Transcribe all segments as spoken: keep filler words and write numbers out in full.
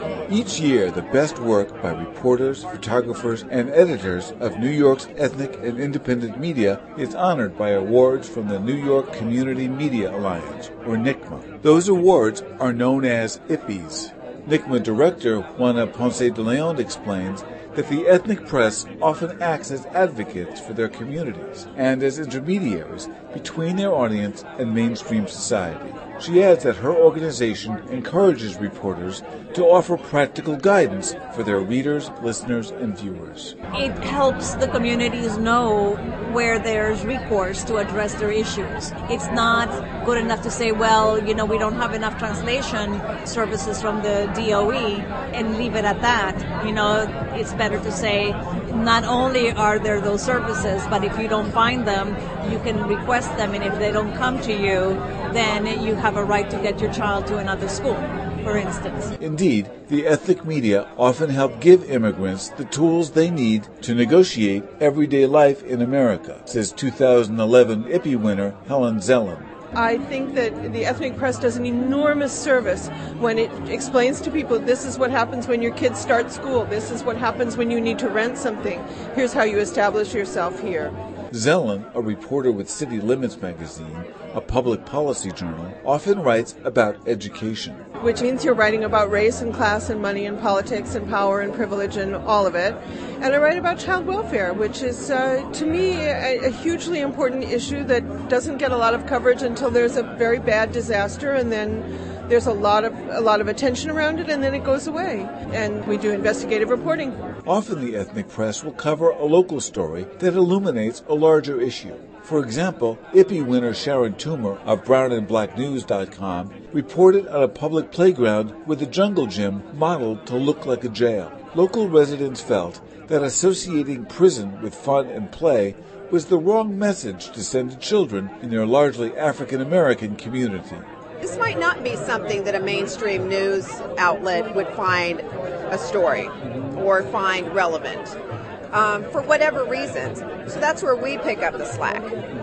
Each year, the best work by reporters, photographers, and editors of New York's ethnic and independent media is honored by awards from the New York Community Media Alliance, or N C M A. Those awards are known as I P P Is. N C M A director Juana Ponce de Leon explains that the ethnic press often acts as advocates for their communities and as intermediaries between their audience and mainstream society. She adds that her organization encourages reporters to offer practical guidance for their readers, listeners, and viewers. It helps the communities know where there's recourse to address their issues. It's not good enough to say, well, you know, we don't have enough translation services from the D O E and leave it at that. You know, it's better to say not only are there those services, but if you don't find them, you can request them, and if they don't come to you, then you have a right to get your child to another school, for instance. Indeed, the ethnic media often help give immigrants the tools they need to negotiate everyday life in America, says two thousand eleven I P P I winner Helen Zellen. I think that the ethnic press does an enormous service when it explains to people this is what happens when your kids start school, this is what happens when you need to rent something, here's how you establish yourself here. Zellen, a reporter with City Limits magazine, a public policy journal, often writes about education. Which means you're writing about race and class and money and politics and power and privilege and all of it. And I write about child welfare, which is, uh, to me, a, a hugely important issue that doesn't get a lot of coverage until there's a very bad disaster, and then there's a lot of a lot of attention around it, and then it goes away. And we do investigative reporting. Often the ethnic press will cover a local story that illuminates a larger issue. For example, I P P I winner Sharon Toomer of brown and black news dot com reported on a public playground with a jungle gym modeled to look like a jail. Local residents felt that associating prison with fun and play was the wrong message to send to children in their largely African-American community. This might not be something that a mainstream news outlet would find a story or find relevant um, for whatever reasons. So that's where we pick up the slack.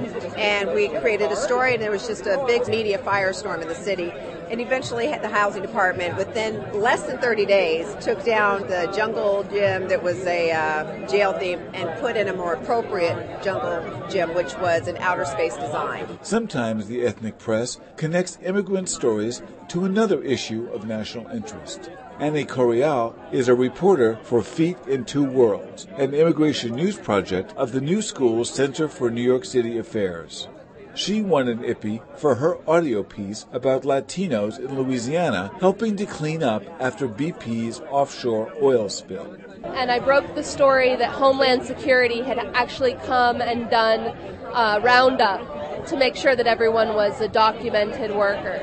And we created a story, and there was just a big media firestorm in the city. And eventually the housing department, within less than thirty days, took down the jungle gym that was a uh, jail theme and put in a more appropriate jungle gym, which was an outer space design. Sometimes the ethnic press connects immigrant stories to another issue of national interest. Annie Corial is a reporter for Feet in Two Worlds, an immigration news project of the New School Center for New York City Affairs. She won an I P P I for her audio piece about Latinos in Louisiana helping to clean up after B P's offshore oil spill. And I broke the story that Homeland Security had actually come and done a roundup to make sure that everyone was a documented worker.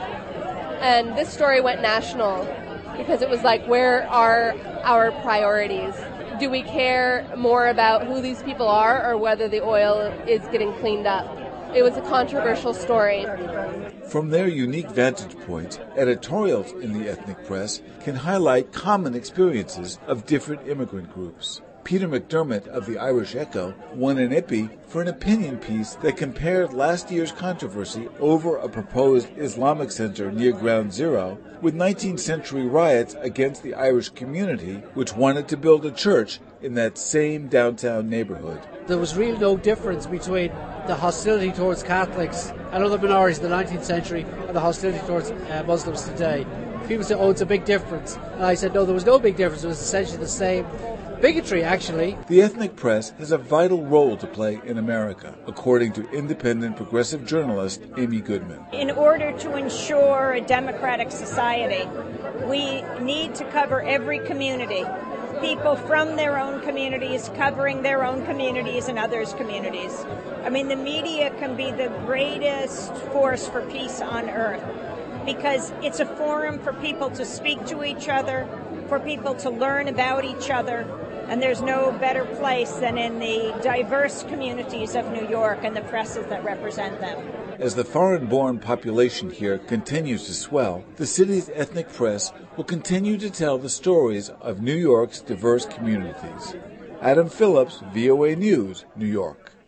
And this story went national because it was like, where are our priorities? Do we care more about who these people are or whether the oil is getting cleaned up? It was a controversial story. From their unique vantage points, editorials in the ethnic press can highlight common experiences of different immigrant groups. Peter McDermott of the Irish Echo won an I P P I for an opinion piece that compared last year's controversy over a proposed Islamic center near Ground Zero with nineteenth century riots against the Irish community, which wanted to build a church in that same downtown neighborhood. There was really no difference between the hostility towards Catholics and other minorities in the nineteenth century and the hostility towards uh, Muslims today. People say, oh, it's a big difference. And I said, no, there was no big difference. It was essentially the same bigotry, actually. The ethnic press has a vital role to play in America, according to independent progressive journalist Amy Goodman. In order to ensure a democratic society, we need to cover every community. People from their own communities covering their own communities and others' communities. I mean, the media can be the greatest force for peace on earth because it's a forum for people to speak to each other, for people to learn about each other, and there's no better place than in the diverse communities of New York and the presses that represent them. As the foreign-born population here continues to swell, the city's ethnic press will continue to tell the stories of New York's diverse communities. Adam Phillips, V O A News, New York.